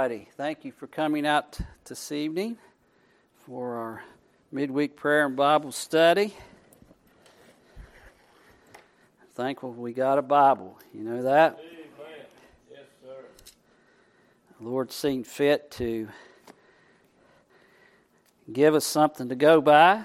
righty. Thank you for coming out this evening for our midweek prayer and Bible study. Thankful we got a Bible. You know that? Amen. Yes, sir. The Lord seen fit to give us something to go by.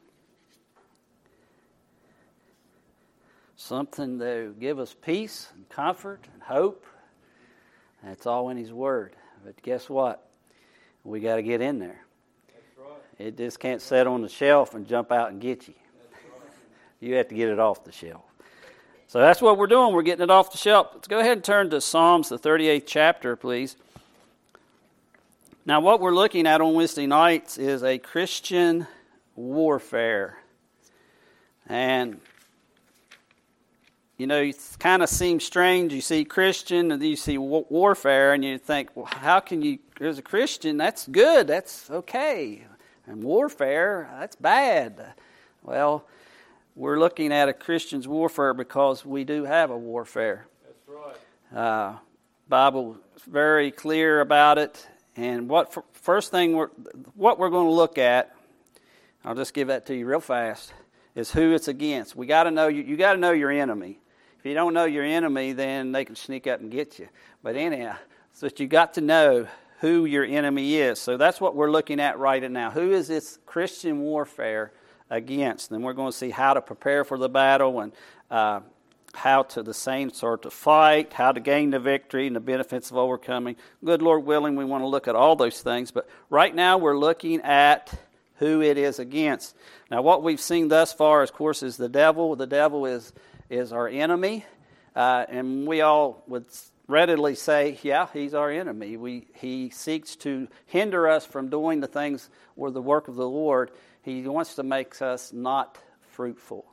Something to give us peace and comfort and hope. That's all in His Word. But guess what? We got to get in there. That's right. It just can't sit on the shelf and jump out and get you. That's right. You have to get it off the shelf. So that's what we're doing. We're getting it off the shelf. Let's go ahead and turn to Psalms, the 38th chapter, please. Now, what we're looking at on Wednesday nights is a Christian warfare. And you know, it kind of seems strange. You see Christian and you see warfare, and you think, well, how can you, as a Christian, that's good, that's okay. And warfare, that's bad. Well, we're looking at a Christian's warfare because we do have a warfare. That's right. Bible is very clear about it. And what we're going to look at, I'll just give that to you real fast, is who it's against. We got to know you got to know your enemy. If you don't know your enemy, then they can sneak up and get you. But anyhow, so you got to know who your enemy is. So that's what we're looking at right now. Who is this Christian warfare against? And we're going to see how to prepare for the battle and how to the saints are to fight, how to gain the victory and the benefits of overcoming. Good Lord willing, we want to look at all those things. But right now we're looking at who it is against. Now what we've seen thus far, of course, is the devil. The devil is our enemy, and we all would readily say, yeah, he's our enemy. He seeks to hinder us from doing the things or the work of the Lord. He wants to make us not fruitful.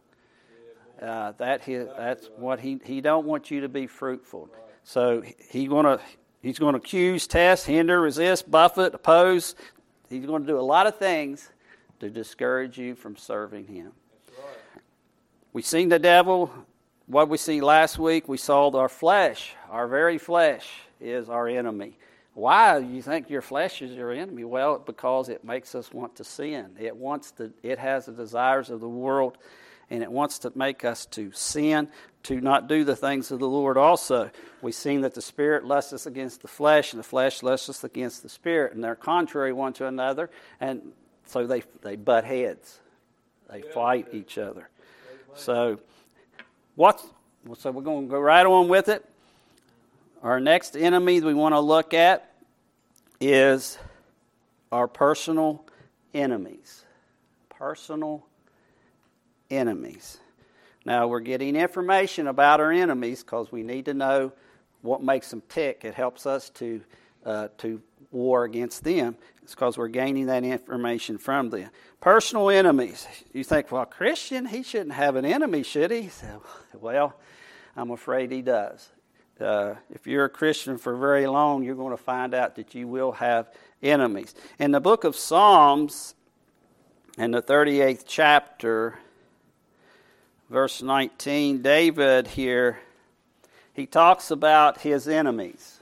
That's what he don't want you to be fruitful. So he's going to accuse, test, hinder, resist, buffet, oppose. He's going to do a lot of things to discourage you from serving him. We've seen the devil. What we see last week, we saw our flesh. Our very flesh is our enemy. Why do you think your flesh is your enemy? Well, because it makes us want to sin. It has the desires of the world, and it wants to make us to sin, to not do the things of the Lord also. We've seen that the spirit lusts against the flesh, and the flesh lusts against the spirit, and they're contrary one to another, and so they butt heads. They fight each other. So we're going to go right on with it. Our next enemy we want to look at is our personal enemies. Personal enemies. Now, we're getting information about our enemies because we need to know what makes them tick. It helps us to war against them. It's because we're gaining that information from them. Personal enemies. You think, well, Christian, he shouldn't have an enemy, should he? So, well, I'm afraid he does. If you're a Christian for very long, you're going to find out that you will have enemies. In the book of Psalms, in the 38th chapter, verse 19, David here, he talks about his enemies.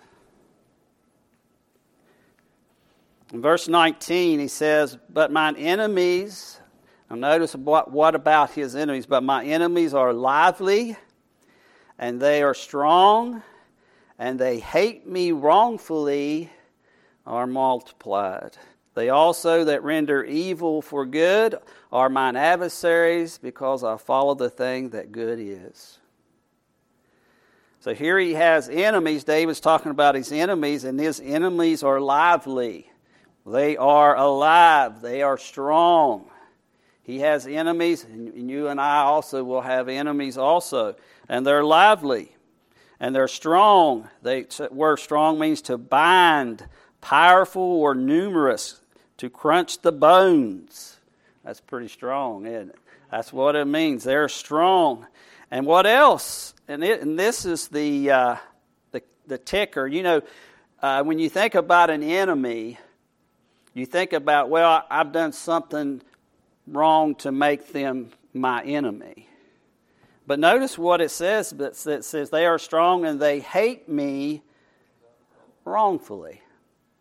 In verse 19, he says, but mine enemies, now notice what about his enemies, but my enemies are lively, and they are strong, and they hate me wrongfully are multiplied. They also that render evil for good are mine adversaries, because I follow the thing that good is. So here he has enemies. David's talking about his enemies, and his enemies are lively. They are alive. They are strong. He has enemies, and you and I also will have enemies also. And they're lively. And they're strong. The word strong means to bind, powerful or numerous, to crunch the bones. That's pretty strong, isn't it? That's what it means. They're strong. And what else? And this is the ticker. You know, when you think about an enemy, you think about, well, I've done something wrong to make them my enemy. But notice what it says. It says they are strong and they hate me wrongfully.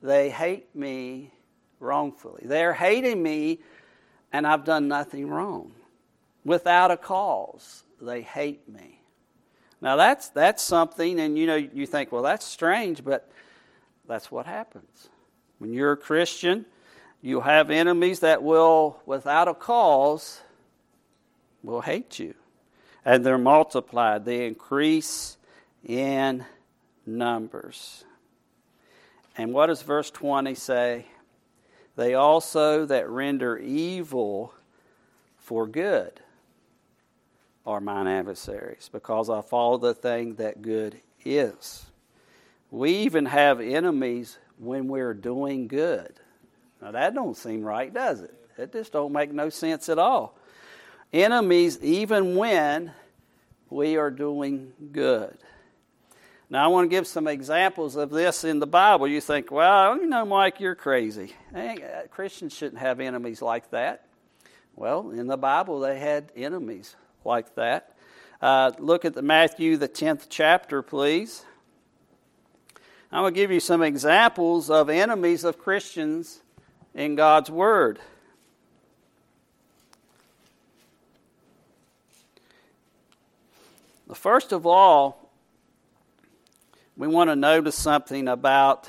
they hate me wrongfully. They're hating me, and I've done nothing wrong. Without a cause, they hate me. Now that's something, and you think, well, that's strange, but that's what happens. When you're a Christian, you'll have enemies that will, without a cause, will hate you. And they're multiplied. They increase in numbers. And what does verse 20 say? They also that render evil for good are mine adversaries, because I follow the thing that good is. We even have enemies when we're doing good. Now that don't seem right, does it? It just don't make no sense at all. Enemies even when we are doing good. Now I want to give some examples of this in the Bible. You think, well, Mike, you're crazy. Christians shouldn't have enemies like that. Well, in the Bible they had enemies like that. Look at Matthew, the 10th chapter, please. I'm going to give you some examples of enemies of Christians in God's Word. First of all, we want to notice something about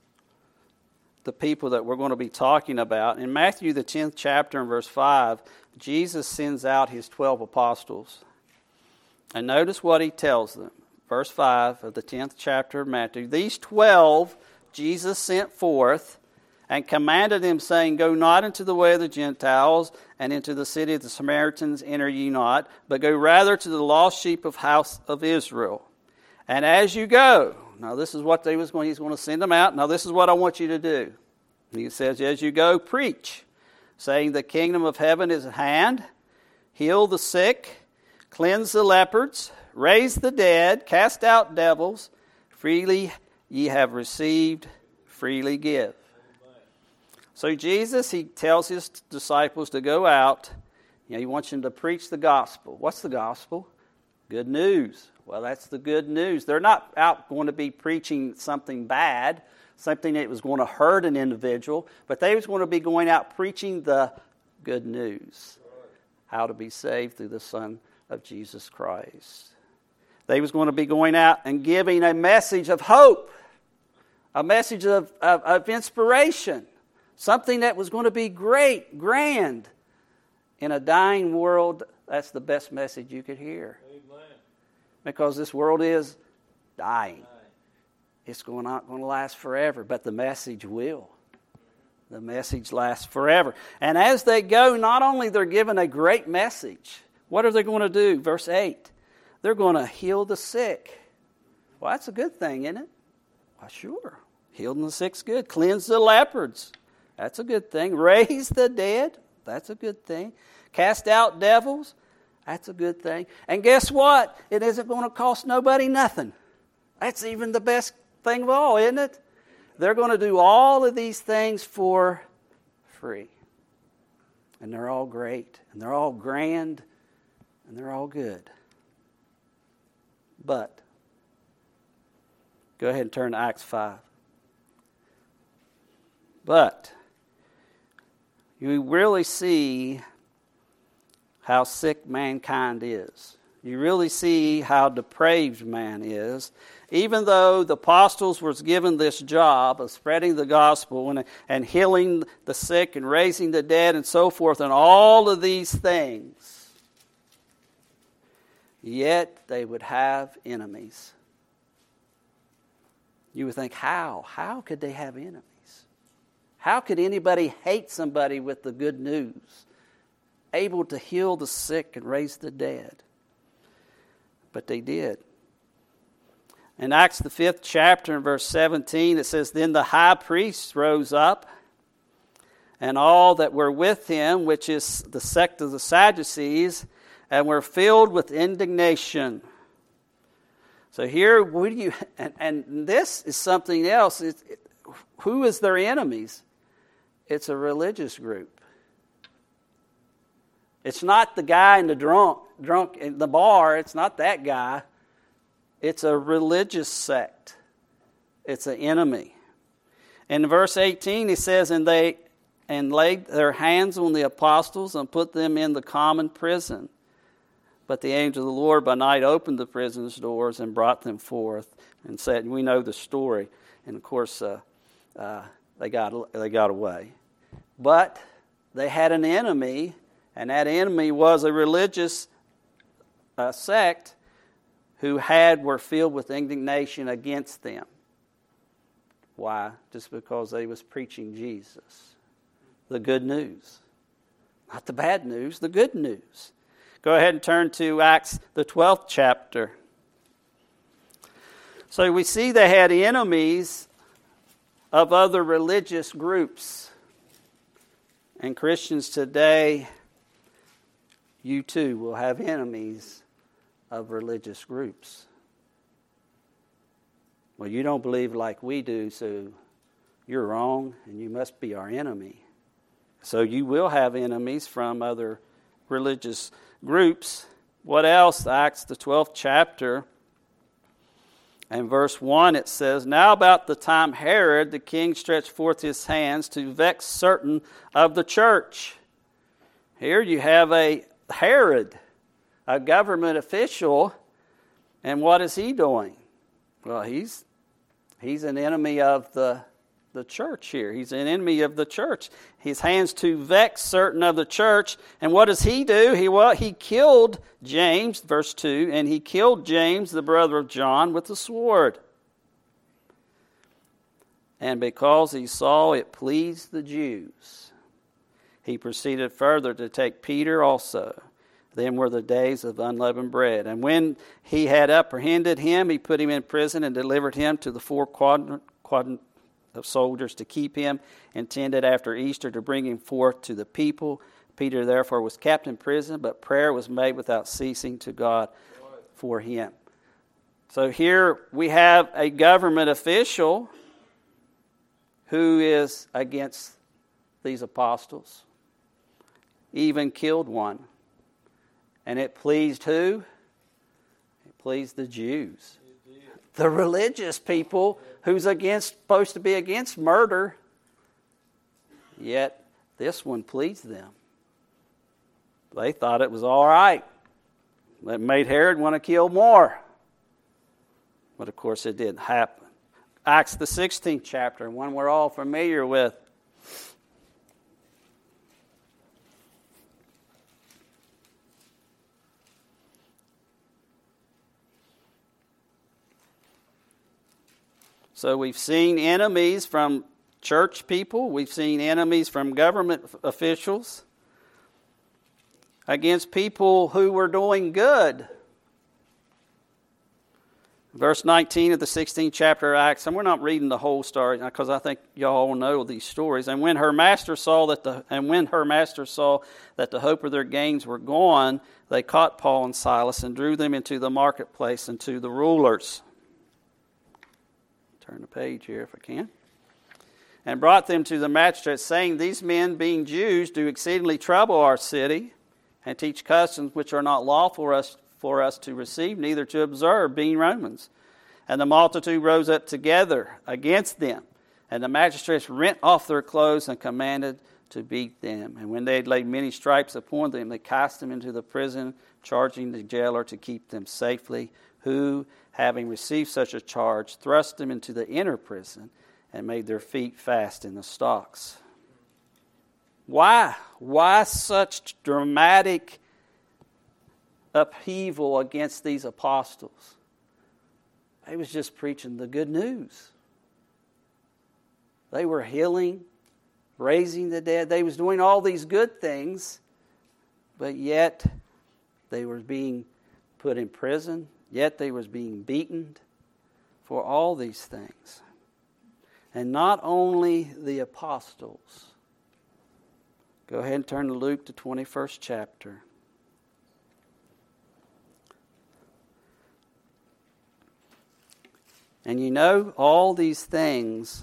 the people that we're going to be talking about. In Matthew, the 10th chapter and verse 5, Jesus sends out his 12 apostles. And notice what he tells them. Verse 5 of the 10th chapter of Matthew. These 12 Jesus sent forth and commanded them, saying, Go not into the way of the Gentiles, and into the city of the Samaritans enter ye not, but go rather to the lost sheep of house of Israel. And as you go, now this is what he's going to send them out. Now this is what I want you to do. He says, as you go, preach, saying the kingdom of heaven is at hand. Heal the sick, cleanse the lepers, raise the dead, cast out devils. Freely ye have received, freely give. So Jesus, he tells his disciples to go out. He wants them to preach the gospel. What's the gospel? Good news. Well, that's the good news. They're not out going to be preaching something bad, something that was going to hurt an individual, but they was going to be going out preaching the good news, how to be saved through the Son of Jesus Christ. They was going to be going out and giving a message of hope, a message of inspiration, something that was going to be great, grand. In a dying world, that's the best message you could hear. Amen. Because this world is dying. It's not going to last forever, but the message will. The message lasts forever. And as they go, not only they're given a great message, what are they going to do? Verse 8, they're going to heal the sick. Well, that's a good thing, isn't it? Well, sure. Healing the sick's good. Cleanse the lepers. That's a good thing. Raise the dead. That's a good thing. Cast out devils. That's a good thing. And guess what? It isn't going to cost nobody nothing. That's even the best thing of all, isn't it? They're going to do all of these things for free. And they're all great. And they're all grand. And they're all good. But, go ahead and turn to Acts 5. But, you really see how sick mankind is. You really see how depraved man is. Even though the apostles was given this job of spreading the gospel and healing the sick and raising the dead and so forth and all of these things, yet they would have enemies. You would think, how? How could they have enemies? How could anybody hate somebody with the good news? Able to heal the sick and raise the dead. But they did. In Acts the 5th chapter in verse 17 it says, Then the high priest rose up, and all that were with him, which is the sect of the Sadducees, and were filled with indignation. So here, and this is something else. Who is their enemies? It's a religious group. It's not the guy in the drunk in the bar. It's not that guy. It's a religious sect. It's an enemy. In verse 18, he says, And they laid their hands on the apostles and put them in the common prison. But the angel of the Lord by night opened the prison's doors and brought them forth and said, we know the story. And of course, they got away. But they had an enemy, and that enemy was a religious sect who were filled with indignation against them. Why? Just because they was preaching Jesus. The good news. Not the bad news, the good news. Go ahead and turn to Acts, the 12th chapter. So we see they had enemies of other religious groups. And Christians today, you too will have enemies of religious groups. Well, you don't believe like we do, so you're wrong, and you must be our enemy. So you will have enemies from other religious groups. What else? Acts, the 12th chapter, and verse 1, it says, Now about the time Herod the king stretched forth his hands to vex certain of the church. Here you have a Herod, a government official, and what is he doing? Well, he's an enemy of the church here. He's an enemy of the church. His hands to vex certain of the church. And what does he do? He killed James, verse 2, and he killed James, the brother of John, with a sword. And because he saw it pleased the Jews, he proceeded further to take Peter also. Then were the days of unleavened bread. And when he had apprehended him, he put him in prison and delivered him to the 4 quadrant of soldiers to keep him, intended after Easter to bring him forth to the people. Peter therefore was kept in prison, but prayer was made without ceasing to God for him. So here we have a government official who is against these apostles, even killed one. And it pleased who? It pleased the Jews. The religious people who's supposed to be against murder. Yet this one pleased them. They thought it was all right. It made Herod want to kill more. But of course it didn't happen. Acts the 16th chapter, one we're all familiar with. So we've seen enemies from church people. We've seen enemies from government officials against people who were doing good. Verse 19 of the 16th chapter of Acts, and we're not reading the whole story because I think y'all all know these stories. And when her master saw that the hope of their gains were gone, they caught Paul and Silas and drew them into the marketplace and to the rulers. Turn the page here if I can. And brought them to the magistrates, saying, These men, being Jews, do exceedingly trouble our city, and teach customs which are not lawful for us to receive, neither to observe, being Romans. And the multitude rose up together against them. And the magistrates rent off their clothes and commanded to beat them. And when they had laid many stripes upon them, they cast them into the prison, charging the jailer to keep them safely, who, having received such a charge, thrust them into the inner prison and made their feet fast in the stocks. Why? Why such dramatic upheaval against these apostles? They was just preaching the good news. They were healing, raising the dead. They was doing all these good things, but yet they were being put in prison. Yet they was being beaten for all these things. And not only the apostles. Go ahead and turn to Luke, the 21st chapter. And you know, all these things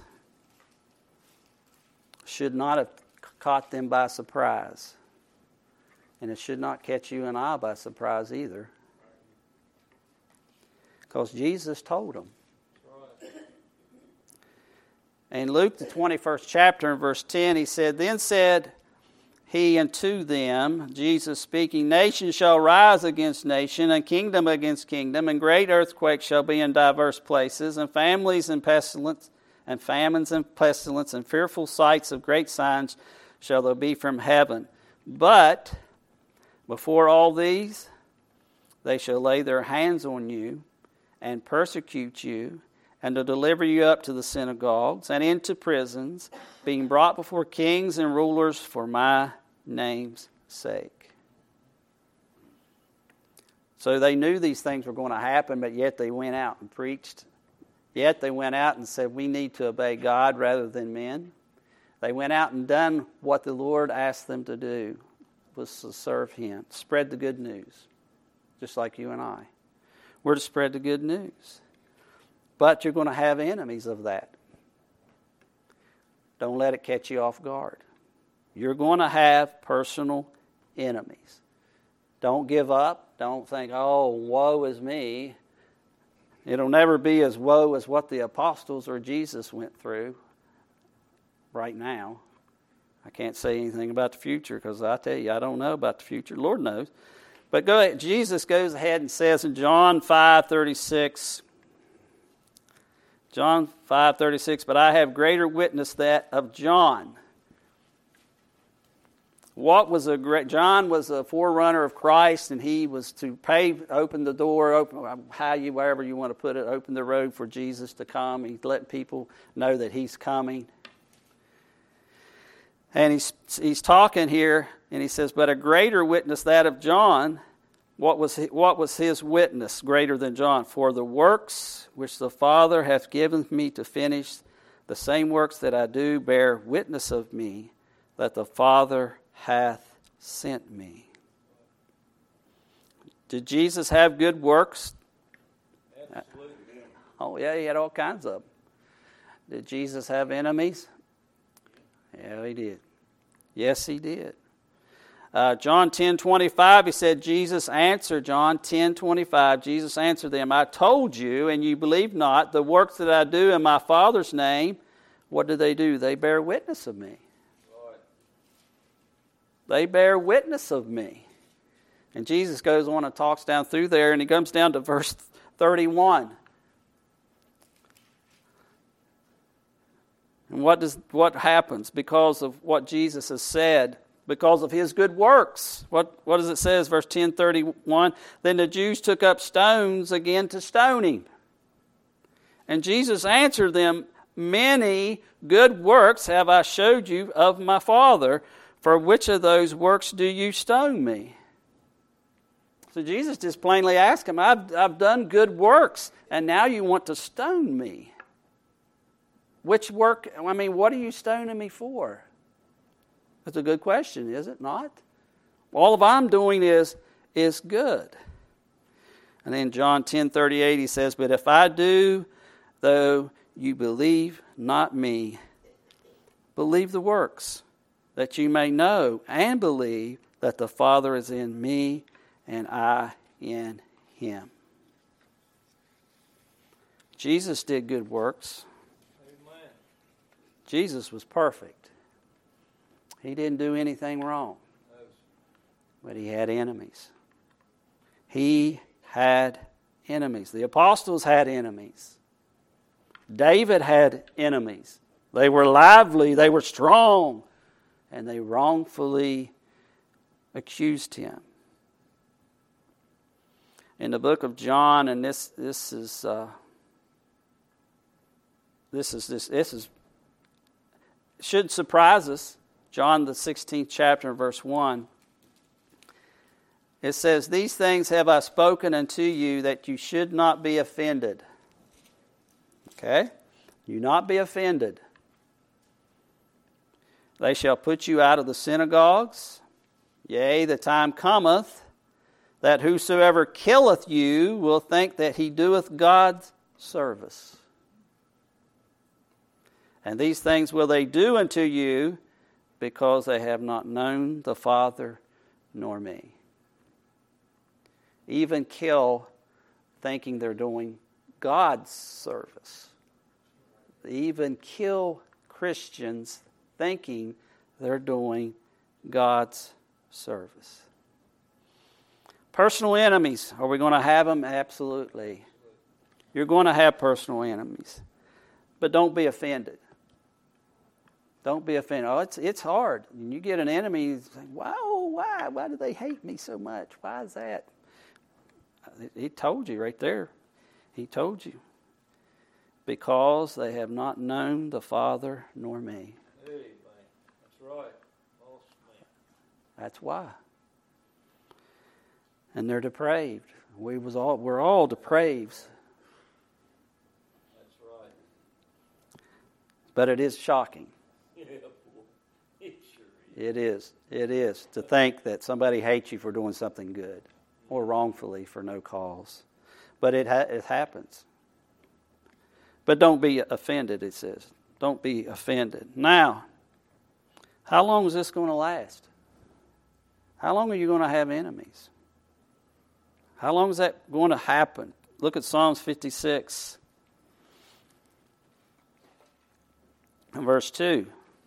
should not have caught them by surprise. And it should not catch you and I by surprise either. Because Jesus told them. In Luke, the 21st chapter, in verse 10, he said, Then said he unto them, Jesus speaking, Nation shall rise against nation, and kingdom against kingdom, and great earthquakes shall be in diverse places, and families and pestilence, and famines and pestilence, and fearful sights of great signs shall there be from heaven. But before all these, they shall lay their hands on you, and persecute you, and to deliver you up to the synagogues and into prisons, being brought before kings and rulers for my name's sake. So they knew these things were going to happen, but yet they went out and preached. Yet they went out and said, we need to obey God rather than men. They went out and done what the Lord asked them to do, was to serve Him, spread the good news, just like you and I. We're to spread the good news. But you're going to have enemies of that. Don't let it catch you off guard. You're going to have personal enemies. Don't give up. Don't think, oh, woe is me. It'll never be as woe as what the apostles or Jesus went through right now. I can't say anything about the future because I tell you, I don't know about the future. The Lord knows. But go ahead. Jesus goes ahead and says in John 5:36, John 5:36, but I have greater witness that of John. John was a forerunner of Christ, and he was to open the door, wherever you want to put it, open the road for Jesus to come. He's letting people know that He's coming. And he's talking here, and he says, but a greater witness that of John. What was his witness greater than John? For the works which the Father hath given me to finish, the same works that I do bear witness of me, that the Father hath sent me. Did Jesus have good works? Absolutely. Oh, yeah, He had all kinds of them. Did Jesus have enemies? Yeah, He did. Yes, He did. John 10:25, he said, Jesus answered, John 10:25, Jesus answered them, I told you, and you believe not, the works that I do in my Father's name, what do? They bear witness of me. Right. They bear witness of me. And Jesus goes on and talks down through there, and he comes down to verse 31. And what happens because of what Jesus has said? Because of His good works. What does it say? Verse 10:31. Then the Jews took up stones again to stone Him. And Jesus answered them, many good works have I showed you of my Father. For which of those works do you stone me? So Jesus just plainly asked him, I've done good works, and now you want to stone me. Which work, what are you stoning me for? That's a good question, is it not? All of I'm doing is good. And then John 10:38, he says, but if I do, though you believe not me, believe the works, that you may know and believe that the Father is in me and I in Him. Jesus did good works. Amen. Jesus was perfect. He didn't do anything wrong. But He had enemies. He had enemies. The apostles had enemies. David had enemies. They were lively, they were strong, and they wrongfully accused him. In the book of John, and this shouldn't surprise us. John, the 16th chapter, verse 1. It says, these things have I spoken unto you, that you should not be offended. Okay? You not be offended. They shall put you out of the synagogues. Yea, the time cometh, that whosoever killeth you will think that he doeth God's service. And these things will they do unto you, because they have not known the Father nor me. Even kill thinking they're doing God's service. They even kill Christians thinking they're doing God's service. Personal enemies. Are we going to have them? Absolutely. You're going to have personal enemies. But don't be offended. Don't be offended. Oh, it's hard. When you get an enemy, you think, wow, why? Why do they hate me so much? Why is that? He told you right there. He told you. Because they have not known the Father nor me. Hey, man. That's right. Awesome, man. That's why. And they're depraved. We're all depraved. That's right. But it is shocking. Yeah, boy. It sure is. It is. It is to think that somebody hates you for doing something good or wrongfully for no cause. But it happens. But don't be offended, it says. Don't be offended. Now, how long is this going to last? How long are you going to have enemies? How long is that going to happen? Look at Psalms 56 and verse 2.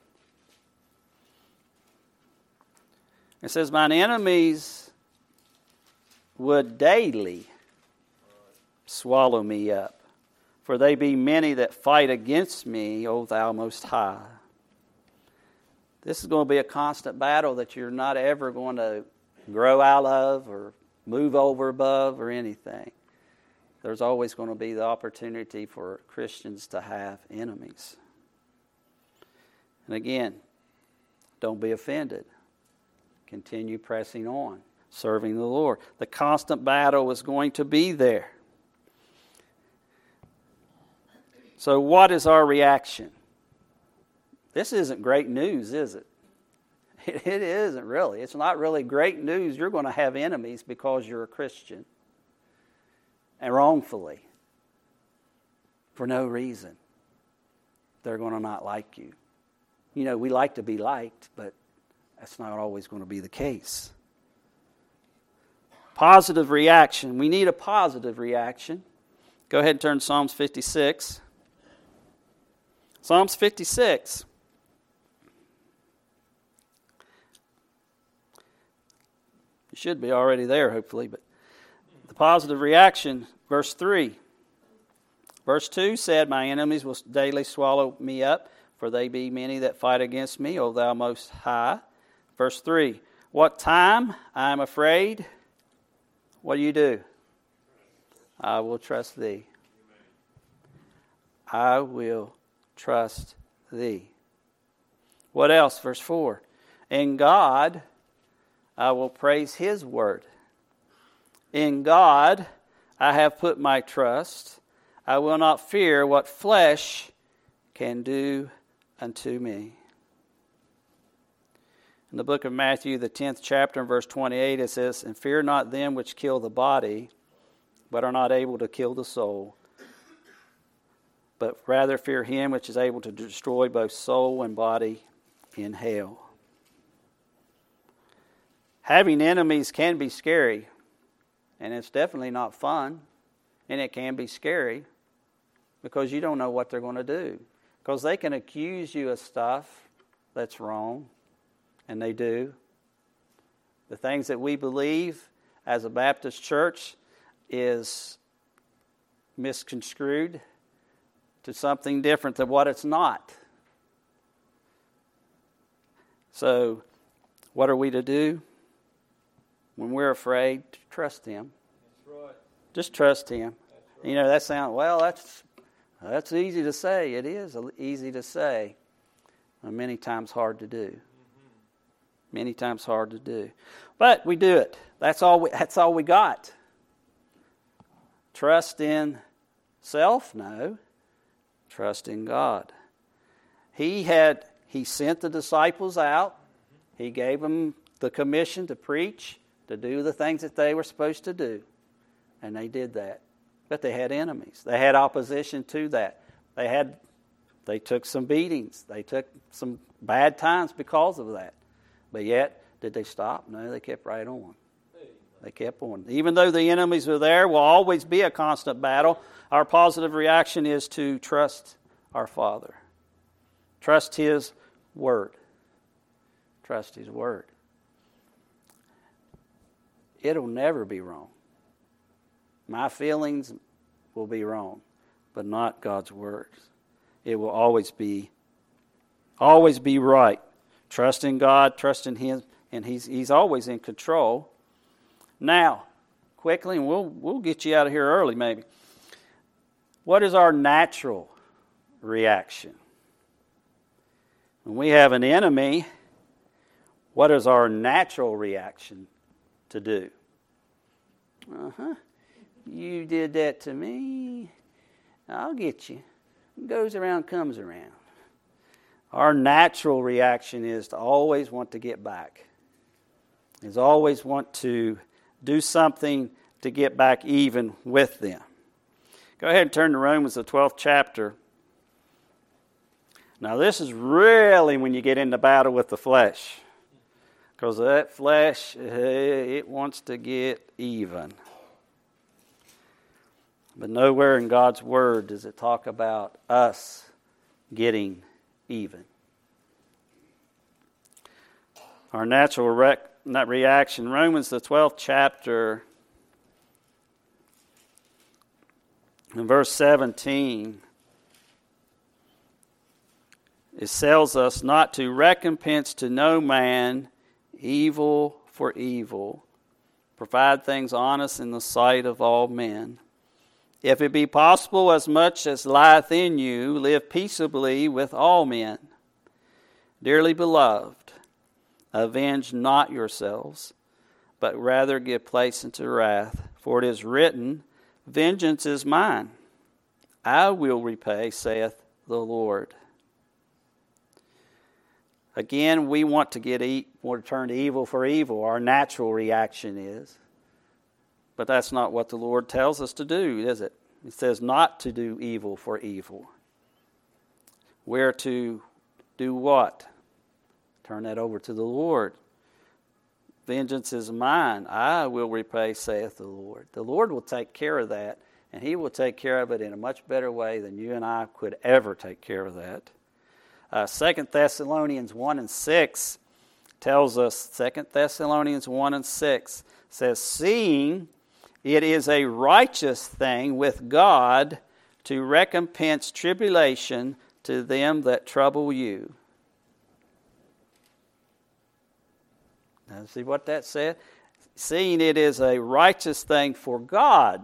It says, mine enemies would daily swallow me up, for they be many that fight against me, O thou most high. This is going to be a constant battle that you're not ever going to grow out of or move over above or anything. There's always going to be the opportunity for Christians to have enemies. And again, don't be offended. Continue pressing on, serving the Lord. The constant battle is going to be there. So what is our reaction? This isn't great news, is it? It isn't really. It's not really great news. You're going to have enemies because you're a Christian. And wrongfully. For no reason. They're going to not like you. You know, we like to be liked, but that's not always going to be the case. Positive reaction. We need a positive reaction. Go ahead and turn to Psalms 56. Psalms 56. You should be already there, hopefully. But the positive reaction, verse 3. Verse 2 said, my enemies will daily swallow me up, for they be many that fight against me, O thou most high. Verse 3. What time I am afraid, what do? I will trust thee. I will trust thee. What else? Verse 4. In God I will praise his word. In God I have put my trust. I will not fear what flesh can do unto me. In the book of Matthew, the 10th chapter, and verse 28, it says, and fear not them which kill the body, but are not able to kill the soul, but rather fear him which is able to destroy both soul and body in hell. Having enemies can be scary, and it's definitely not fun, and it can be scary because you don't know what they're going to do. Because they can accuse you of stuff that's wrong, and they do. The things that we believe as a Baptist church is misconstrued to something different than what it's not. So, what are we to do? When we're afraid, trust him. That's right. Just trust him. That's right. You know, that sounds, well, that's easy to say. It is easy to say. And many times hard to do. Many times hard to do. But we do it. That's all we got. Trust in self? No. Trust in God. He sent the disciples out. He gave them the commission to preach, to do the things that they were supposed to do. And they did that. But they had enemies. They had opposition to that. They took some beatings. They took some bad times because of that. But yet, did they stop? No, they kept right on. They kept on. Even though the enemies are there, will always be a constant battle. Our positive reaction is to trust our Father. Trust His Word. Trust His Word. It'll never be wrong. My feelings will be wrong, but not God's words. It will always be right. Trust in God, trust in Him, and He's always in control. Now, quickly, and we'll get you out of here early maybe. What is our natural reaction? When we have an enemy, what is our natural reaction to do? You did that to me. I'll get you. What goes around comes around. Our natural reaction is to always want to get back. Is always want to do something to get back even with them. Go ahead and turn to Romans, the 12th chapter. Now this is really when you get into battle with the flesh. Because that flesh, it wants to get even. But nowhere in God's Word does it talk about us getting even. Our natural reaction, Romans the 12th chapter, in verse 17, it tells us not to recompense to no man evil for evil, provide things honest in the sight of all men. If it be possible, as much as lieth in you, live peaceably with all men. Dearly beloved, avenge not yourselves, but rather give place unto wrath. For it is written, Vengeance is mine, I will repay, saith the Lord. Again, we want to turn evil for evil. Our natural reaction is. But that's not what the Lord tells us to do, is it? It says not to do evil for evil. We're to do what? Turn that over to the Lord. Vengeance is mine, I will repay, saith the Lord. The Lord will take care of that, and He will take care of it in a much better way than you and I could ever take care of that. 2 Thessalonians 1 and 6 tells us, 2 Thessalonians 1 and 6 says, Seeing it is a righteous thing with God to recompense tribulation to them that trouble you. Now, see what that said? Seeing it is a righteous thing for God,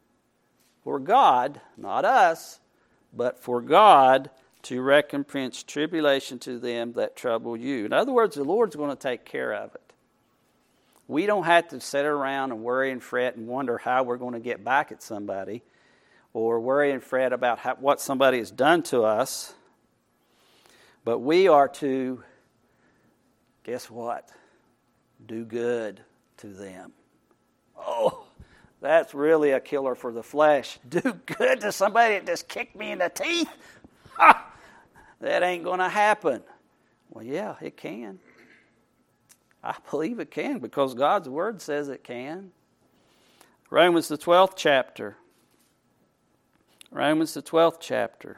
not us, but for God to recompense tribulation to them that trouble you. In other words, the Lord's going to take care of it. We don't have to sit around and worry and fret and wonder how we're going to get back at somebody, or worry and fret about what somebody has done to us. But we are to, guess what? Do good to them. Oh, that's really a killer for the flesh. Do good to somebody that just kicked me in the teeth? Ha! That ain't going to happen. Well, yeah, it can. I believe it can because God's Word says it can. Romans the 12th chapter. Romans the 12th chapter.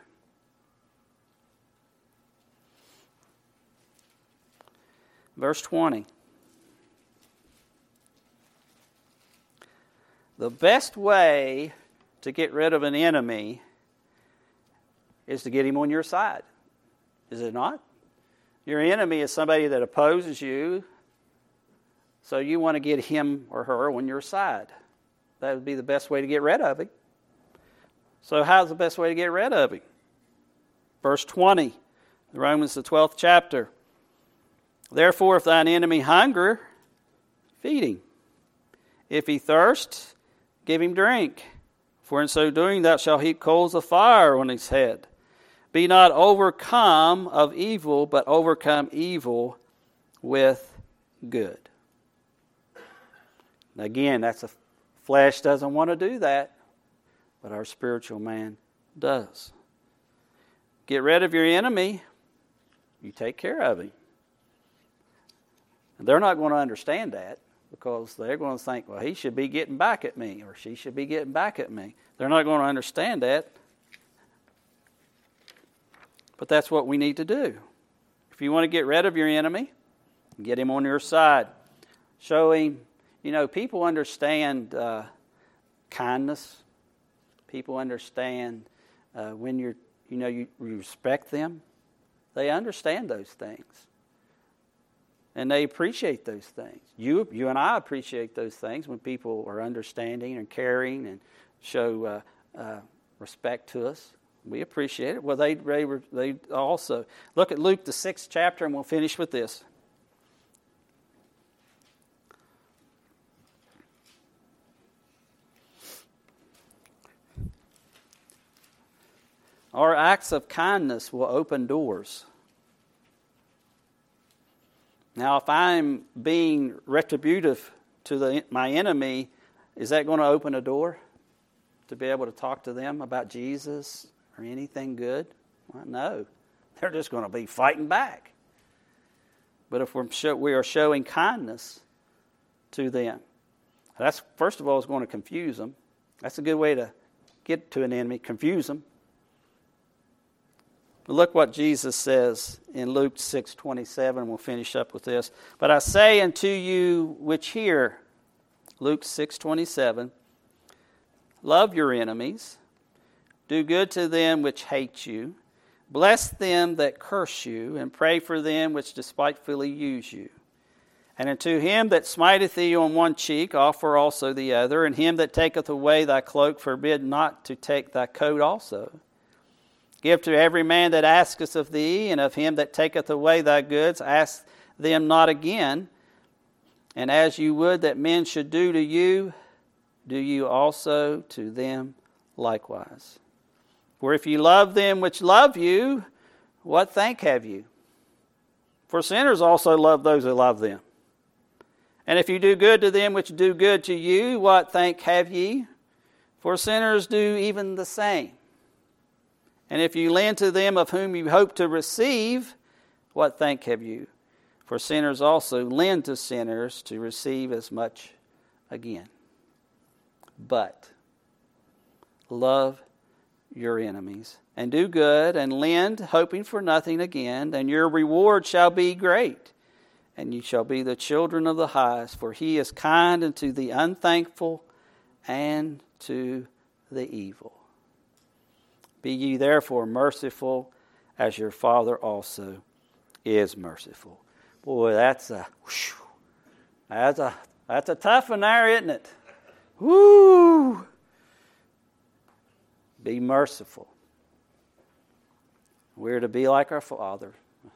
Verse 20. The best way to get rid of an enemy is to get him on your side. Is it not? Your enemy is somebody that opposes you, so you want to get him or her on your side. That would be the best way to get rid of him. So how's the best way to get rid of him? Verse 20, Romans the 12th chapter. Therefore, if thine enemy hunger, feed him. If he thirst, give him drink. For in so doing thou shalt heap coals of fire on his head. Be not overcome of evil, but overcome evil with good. Again, that's the flesh doesn't want to do that, but our spiritual man does. Get rid of your enemy, you take care of him. And they're not going to understand that because they're going to think, well, he should be getting back at me or she should be getting back at me. They're not going to understand that. But that's what we need to do. If you want to get rid of your enemy, get him on your side. Show him, people understand kindness. People understand when you respect them. They understand those things. And they appreciate those things. You and I appreciate those things when people are understanding and caring and show respect to us. We appreciate it. Well, they also. Look at Luke, the 6th chapter, and we'll finish with this. Our acts of kindness will open doors. Now, if I'm being retributive to my enemy, is that going to open a door to be able to talk to them about Jesus or anything good? Well, no. They're just going to be fighting back. But if we are showing kindness to them, that's, first of all, is going to confuse them. That's a good way to get to an enemy, confuse them. But look what Jesus says in Luke 6:27. We'll finish up with this. But I say unto you which hear, Luke 6:27, love your enemies, do good to them which hate you, bless them that curse you, and pray for them which despitefully use you. And unto him that smiteth thee on one cheek, offer also the other, and him that taketh away thy cloak, forbid not to take thy coat also. Give to every man that asketh of thee, and of him that taketh away thy goods, ask them not again. And as you would that men should do to you, do you also to them likewise. For if you love them which love you, what thank have you? For sinners also love those who love them. And if you do good to them which do good to you, what thank have ye? For sinners do even the same. And if you lend to them of whom you hope to receive, what thank have you? For sinners also lend to sinners to receive as much again. But love your enemies, and do good, and lend, hoping for nothing again, and your reward shall be great, and you shall be the children of the highest, for he is kind unto the unthankful and to the evil. Be ye therefore merciful, as your Father also is merciful. Boy, that's a tough one there, isn't it? Woo! Be merciful. We're to be like our Father.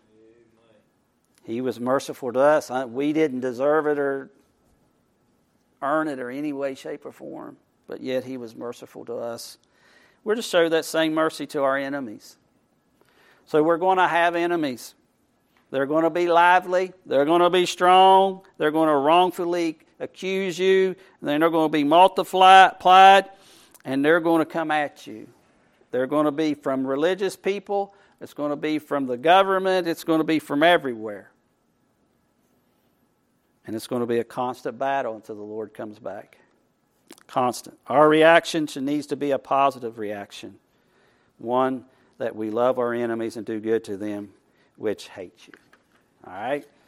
He was merciful to us. We didn't deserve it or earn it or any way, shape, or form, but yet he was merciful to us. We're to show that same mercy to our enemies. So we're going to have enemies. They're going to be lively. They're going to be strong. They're going to wrongfully accuse you. And then they're going to be multiplied. And they're going to come at you. They're going to be from religious people. It's going to be from the government. It's going to be from everywhere. And it's going to be a constant battle until the Lord comes back. Constant. Our reaction needs to be a positive reaction. One, that we love our enemies and do good to them which hate you. All right?